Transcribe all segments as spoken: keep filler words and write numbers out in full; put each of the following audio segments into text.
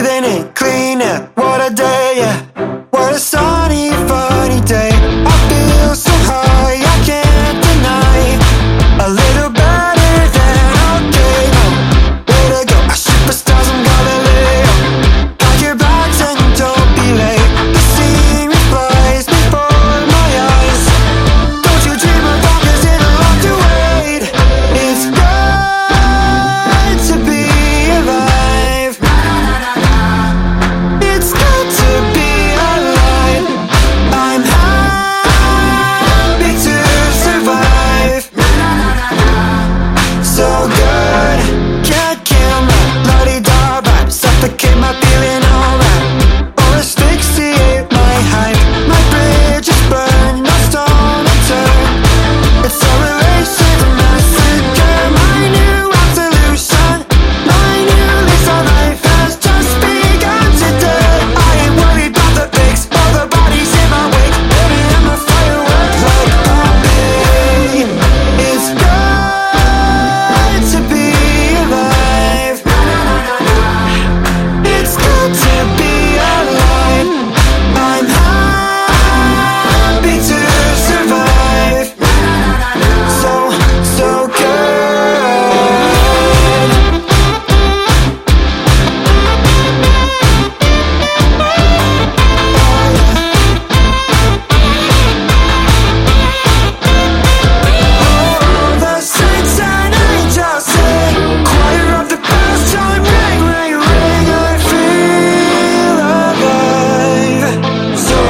breathing in clean air. What a day, yeah. What a sunny, funny day. I feel so high, I can't deny. A little better than okay, no. Way to go, a superstar, I'm Galileo. Pack your bags and don't be late. The scenery flies before my eyes. Don't you dream of dawn, cause it'll have to wait. It's good to be alive. It's good to be alive. I'm happy to survive. So good, can't kill my la-di-da vibe. Suffocate my feeling alright. Or asphyxiate my hype. My bridge is burned, no stone unturned. It's a relation to massacre. My new absolution, my new lease on life has just begun today. I ain't worried about the fakes or the bodies in my wake. Baby, I'm a firework like Pompeii. It's good to be alive. It's good to be alive. I'm happy to survive. So, so good. The saints and angels sing, choir of the bells chime, ring, ring, ring. I feel alive, so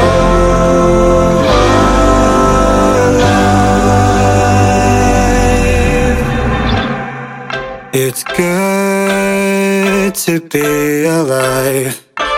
alive. It's good to be alive.